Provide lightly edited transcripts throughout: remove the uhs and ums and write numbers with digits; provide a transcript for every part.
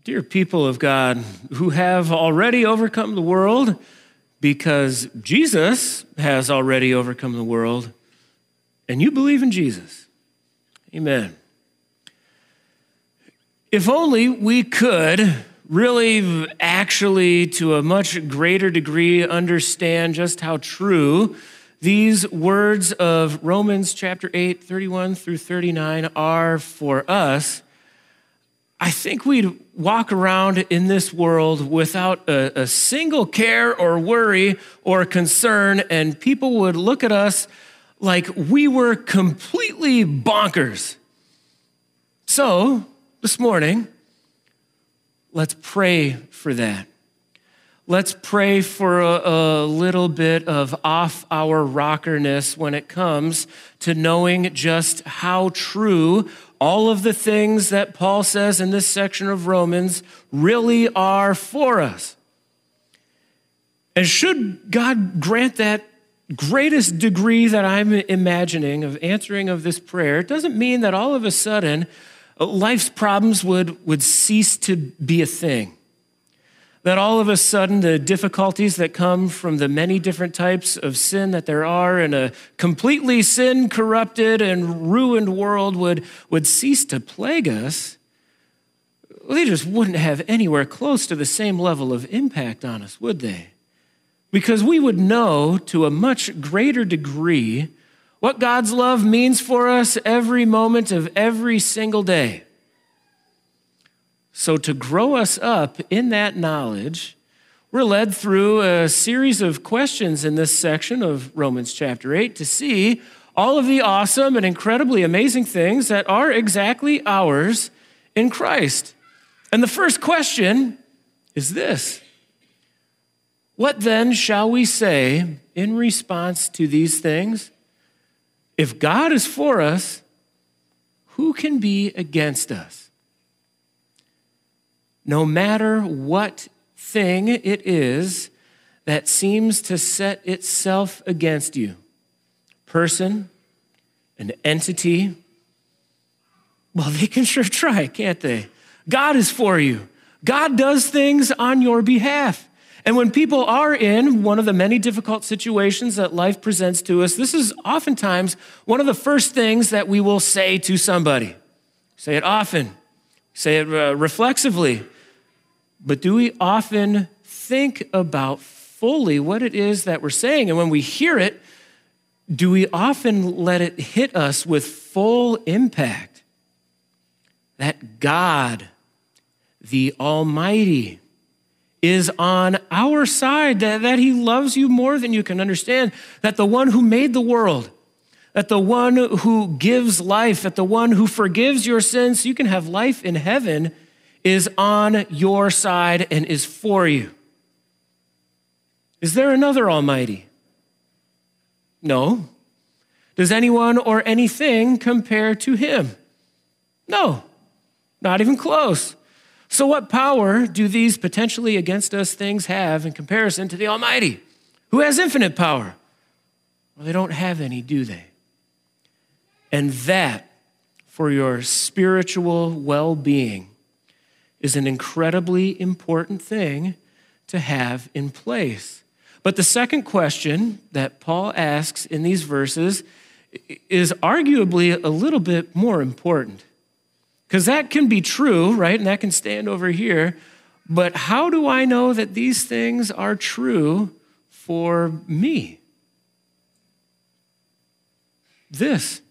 Dear people of God who have already overcome the world because Jesus has already overcome the world, and you believe in Jesus. Amen. If only we could really actually, to a much greater degree, understand just how true these words of Romans chapter 8, 31 through 39 are for us, I think we'd walk around in this world without a single care or worry or concern, and people would look at us like we were completely bonkers. So, this morning, let's pray for that. Let's pray for a little bit of off our rockerness when it comes to knowing just how true all of the things that Paul says in this section of Romans really are for us. And should God grant that greatest degree that I'm imagining of answering of this prayer, it doesn't mean that all of a sudden life's problems would cease to be a thing. That all of a sudden the difficulties that come from the many different types of sin that there are in a completely sin-corrupted and ruined world would cease to plague us. They just wouldn't have anywhere close to the same level of impact on us, would they? Because we would know to a much greater degree what God's love means for us every moment of every single day. So to grow us up in that knowledge, we're led through a series of questions in this section of Romans chapter 8 to see all of the awesome and incredibly amazing things that are exactly ours in Christ. And the first question is this: what then shall we say in response to these things? If God is for us, who can be against us? No matter what thing it is that seems to set itself against you, person, an entity, well, they can sure try, can't they? God is for you. God does things on your behalf. And when people are in one of the many difficult situations that life presents to us, this is oftentimes one of the first things that we will say to somebody. Say it often. Say it reflexively. But do we often think about fully what it is that we're saying? And when we hear it, do we often let it hit us with full impact? That God, the Almighty, is on our side, that he loves you more than you can understand, that the one who made the world, that the one who gives life, that the one who forgives your sins so you can have life in heaven is on your side and is for you. Is there another Almighty? No. Does anyone or anything compare to him? No, not even close. So what power do these potentially against us things have in comparison to the Almighty, who has infinite power? Well, they don't have any, do they? And that, for your spiritual well-being, is an incredibly important thing to have in place. But the second question that Paul asks in these verses is arguably a little bit more important. Because that can be true, right? And that can stand over here. But how do I know that these things are true for me? This: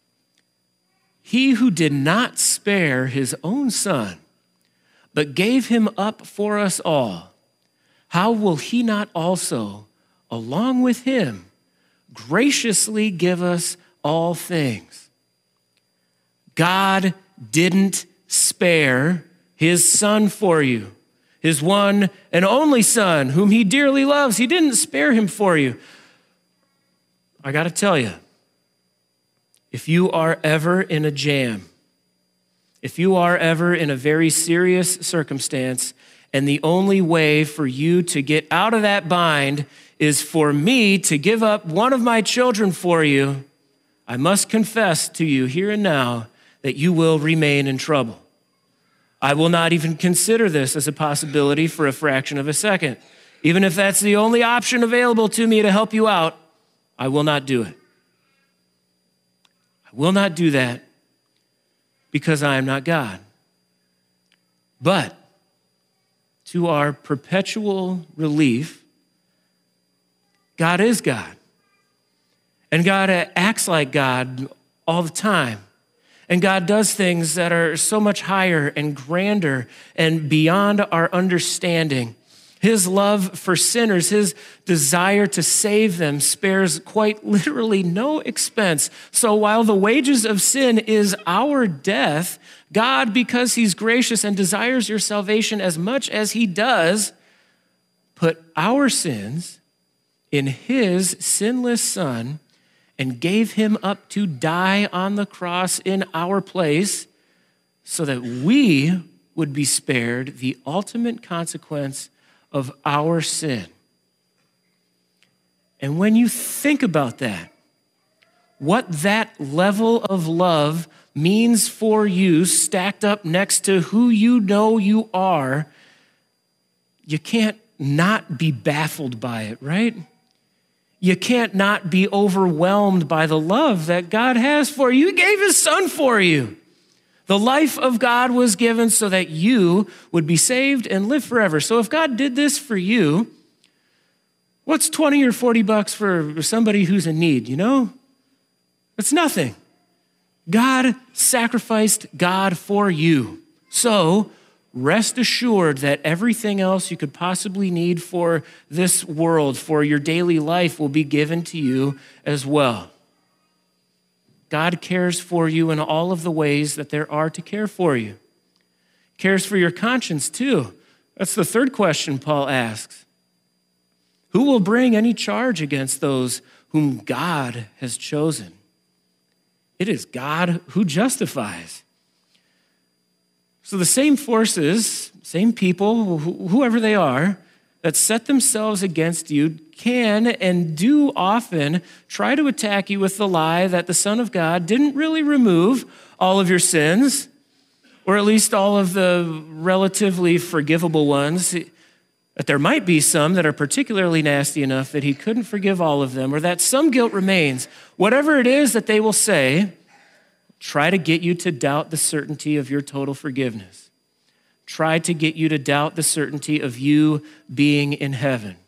he who did not spare his own son, but gave him up for us all, how will he not also, along with him, graciously give us all things? God didn't spare his son for you, his one and only son, whom he dearly loves. He didn't spare him for you. I got to tell you, if you are ever in a jam, if you are ever in a very serious circumstance, and the only way for you to get out of that bind is for me to give up one of my children for you, I must confess to you here and now that you will remain in trouble. I will not even consider this as a possibility for a fraction of a second. Even if that's the only option available to me to help you out, I will not do it. I will not do that because I am not God. But to our perpetual relief, God is God. And God acts like God all the time. And God does things that are so much higher and grander and beyond our understanding. His love for sinners, his desire to save them spares quite literally no expense. So while the wages of sin is our death, God, because he's gracious and desires your salvation as much as he does, put our sins in his sinless Son and gave him up to die on the cross in our place so that we would be spared the ultimate consequence of our sin. And when you think about that, what that level of love means for you stacked up next to who you know you are, you can't not be baffled by it, right? You can't not be overwhelmed by the love that God has for you. He gave his Son for you. The life of God was given so that you would be saved and live forever. So if God did this for you, what's 20 or 40 bucks for somebody who's in need, you know? It's nothing. God sacrificed God for you. So rest assured that everything else you could possibly need for this world, for your daily life, will be given to you as well. God cares for you in all of the ways that there are to care for you. Cares for your conscience too. That's the third question Paul asks. Who will bring any charge against those whom God has chosen? It is God who justifies. So the same forces, same people, whoever they are, that set themselves against you can and do often try to attack you with the lie that the Son of God didn't really remove all of your sins, or at least all of the relatively forgivable ones, that there might be some that are particularly nasty enough that he couldn't forgive all of them, or that some guilt remains. Whatever it is that they will say, try to get you to doubt the certainty of your total forgiveness. Try to get you to doubt the certainty of you being in heaven.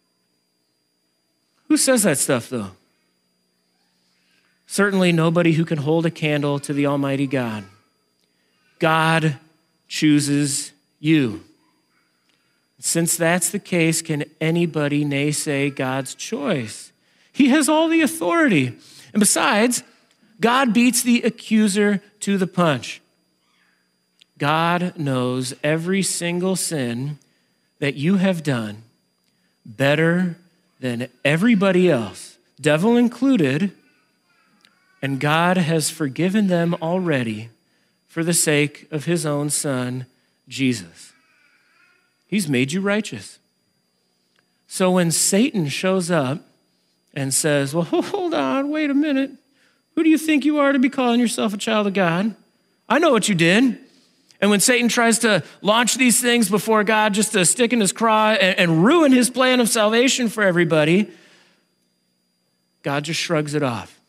Who says that stuff, though? Certainly nobody who can hold a candle to the Almighty God. God chooses you. Since that's the case, can anybody naysay God's choice? He has all the authority. And besides, God beats the accuser to the punch. God knows every single sin that you have done better than everybody else, devil included, and God has forgiven them already for the sake of his own Son, Jesus. He's made you righteous. So when Satan shows up and says, well, hold on, wait a minute. Who do you think you are to be calling yourself a child of God? I know what you did. And when Satan tries to launch these things before God just to stick in his craw and ruin his plan of salvation for everybody, God just shrugs it off.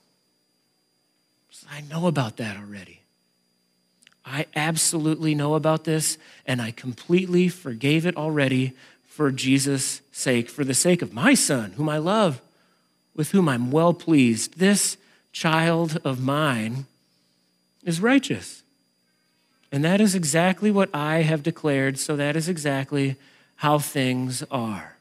I know about that already. I absolutely know about this, and I completely forgave it already for Jesus' sake, for the sake of my Son, whom I love, with whom I'm well pleased. This child of mine is righteous. And that is exactly what I have declared, so that is exactly how things are.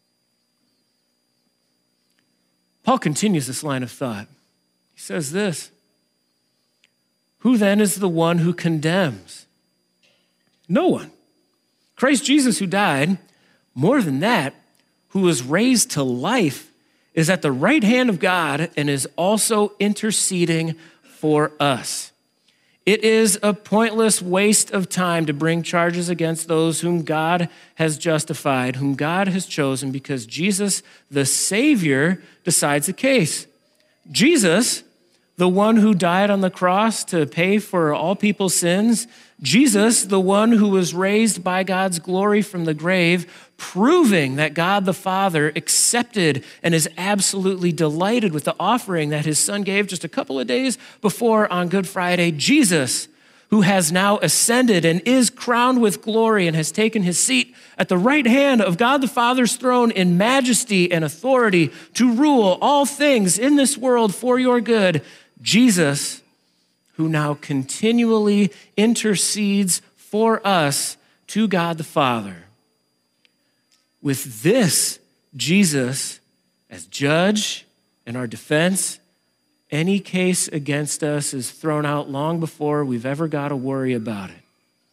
Paul continues this line of thought. He says this, who then is the one who condemns? No one. Christ Jesus, who died, more than that, who was raised to life, is at the right hand of God and is also interceding for us. It is a pointless waste of time to bring charges against those whom God has justified, whom God has chosen, because Jesus, the Savior, decides the case. Jesus, the one who died on the cross to pay for all people's sins, Jesus, the one who was raised by God's glory from the grave, proving that God the Father accepted and is absolutely delighted with the offering that his son gave just a couple of days before on Good Friday. Jesus, who has now ascended and is crowned with glory and has taken his seat at the right hand of God the Father's throne in majesty and authority to rule all things in this world for your good. Jesus, who now continually intercedes for us to God the Father. With this Jesus as judge and our defense, any case against us is thrown out long before we've ever got to worry about it.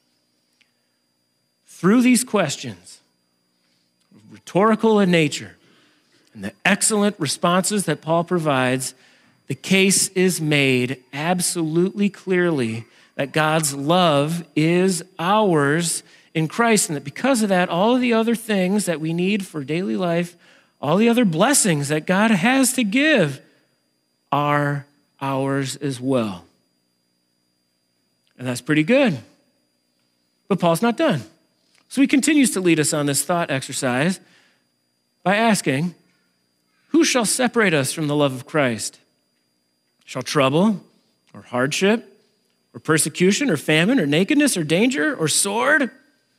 Through these questions, rhetorical in nature, and the excellent responses that Paul provides, the case is made absolutely clearly that God's love is ours in Christ, and that because of that, all of the other things that we need for daily life, all the other blessings that God has to give are ours as well. And that's pretty good. But Paul's not done. So he continues to lead us on this thought exercise by asking, who shall separate us from the love of Christ? Shall trouble or hardship or persecution or famine or nakedness or danger or sword?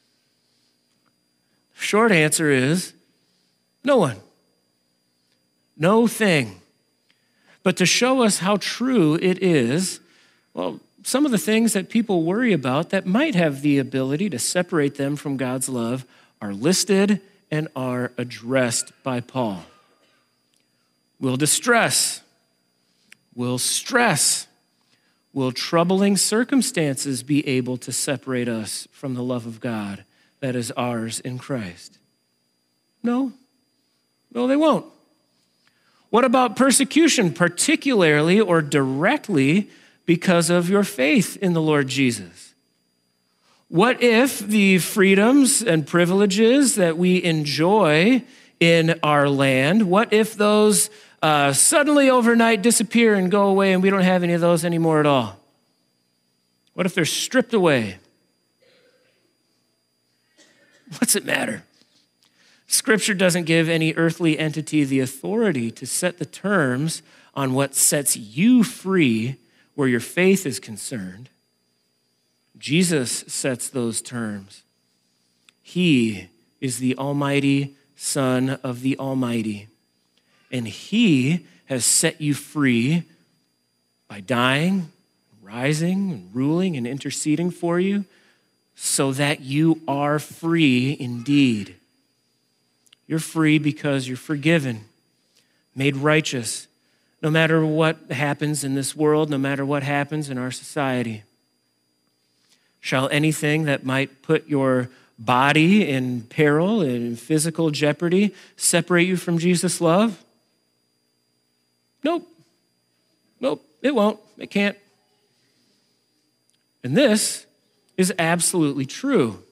Short answer is no one. No thing. But to show us how true it is, well, some of the things that people worry about that might have the ability to separate them from God's love are listed and are addressed by Paul. Will distress? Will stress? Will troubling circumstances be able to separate us from the love of God that is ours in Christ? No. No, they won't. What about persecution, particularly or directly because of your faith in the Lord Jesus? What if the freedoms and privileges that we enjoy in our land, what if those suddenly overnight disappear and go away and we don't have any of those anymore at all? What if they're stripped away? What's it matter? Scripture doesn't give any earthly entity the authority to set the terms on what sets you free where your faith is concerned. Jesus sets those terms. He is the Almighty Son of the Almighty, and he has set you free by dying, rising, and ruling and interceding for you so that you are free indeed. You're free because you're forgiven, made righteous, no matter what happens in this world, no matter what happens in our society. Shall anything that might put your body in peril, in physical jeopardy, separate you from Jesus' love? Nope. Nope, it won't. It can't. And this is absolutely true.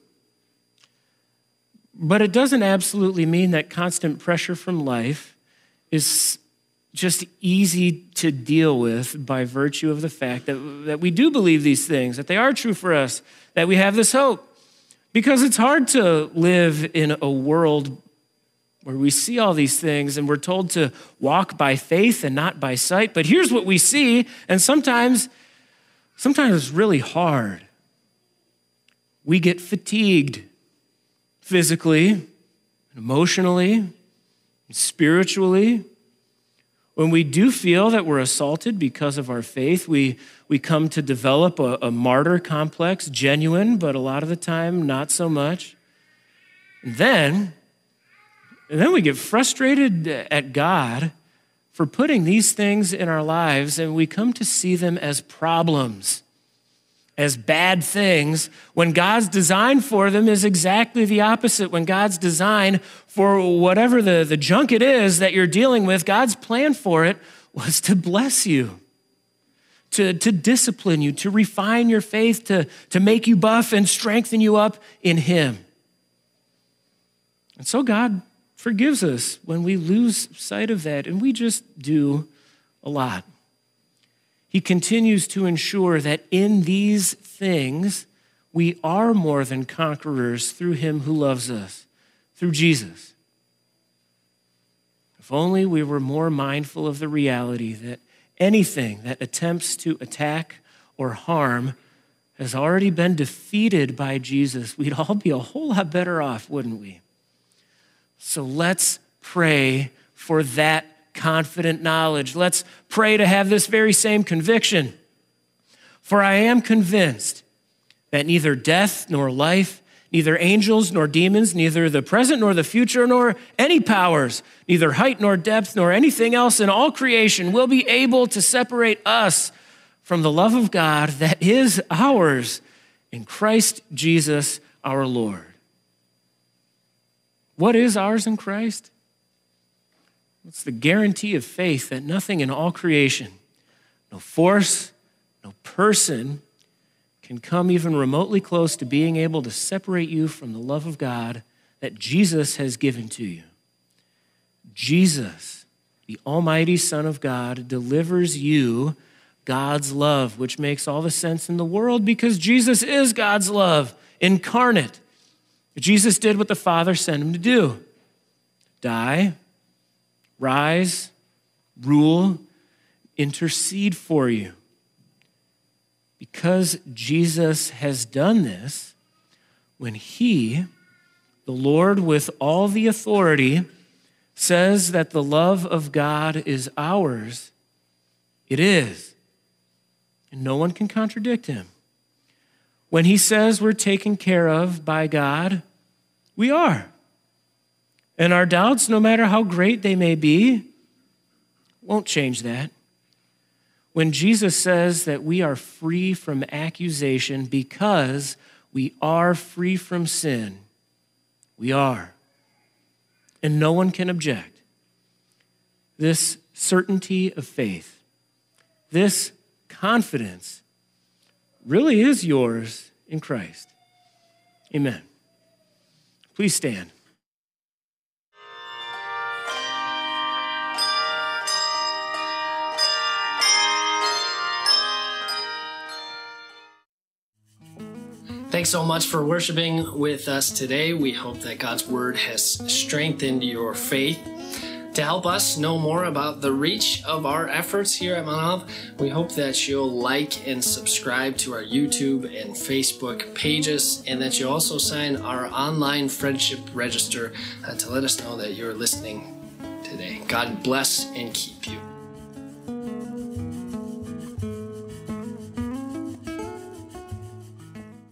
But it doesn't absolutely mean that constant pressure from life is just easy to deal with by virtue of the fact that we do believe these things, that they are true for us, that we have this hope. Because it's hard to live in a world where we see all these things and we're told to walk by faith and not by sight. But here's what we see, and sometimes it's really hard. We get fatigued physically, emotionally, spiritually. When we do feel that we're assaulted because of our faith, we come to develop a martyr complex, genuine, but a lot of the time not so much. And then we get frustrated at God for putting these things in our lives, and we come to see them as problems, as bad things, when God's design for them is exactly the opposite. When God's design for whatever the junk it is that you're dealing with, God's plan for it was to bless you, to discipline you, to refine your faith, to make you buff and strengthen you up in him. And so God forgives us when we lose sight of that, and we just do a lot. He continues to ensure that in these things, we are more than conquerors through him who loves us, through Jesus. If only we were more mindful of the reality that anything that attempts to attack or harm has already been defeated by Jesus, we'd all be a whole lot better off, wouldn't we? So let's pray for that confident knowledge. Let's pray to have this very same conviction. For I am convinced that neither death nor life, neither angels nor demons, neither the present nor the future, nor any powers, neither height nor depth, nor anything else in all creation will be able to separate us from the love of God that is ours in Christ Jesus our Lord. What is ours in Christ? It's the guarantee of faith that nothing in all creation, no force, no person, can come even remotely close to being able to separate you from the love of God that Jesus has given to you. Jesus, the Almighty Son of God, delivers you God's love, which makes all the sense in the world because Jesus is God's love incarnate. Jesus did what the Father sent him to do: die, rise, rule, intercede for you. Because Jesus has done this, when he, the Lord with all the authority, says that the love of God is ours, it is. And no one can contradict him. When he says we're taken care of by God, we are. And our doubts, no matter how great they may be, won't change that. When Jesus says that we are free from accusation because we are free from sin, we are. And no one can object. This certainty of faith, this confidence really is yours in Christ. Amen. Please stand. Thanks so much for worshiping with us today. We hope that God's word has strengthened your faith. To help us know more about the reach of our efforts here at Mount Olive, we hope that you'll like and subscribe to our YouTube and Facebook pages, and that you also sign our online friendship register to let us know that you're listening today. God bless and keep you.